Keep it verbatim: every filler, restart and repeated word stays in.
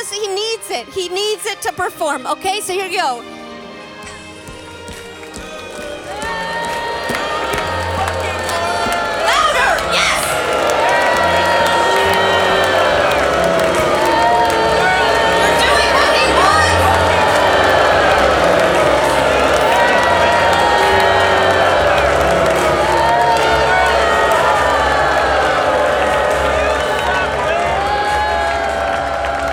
because he needs it. He needs it to perform. Okay, so here you go.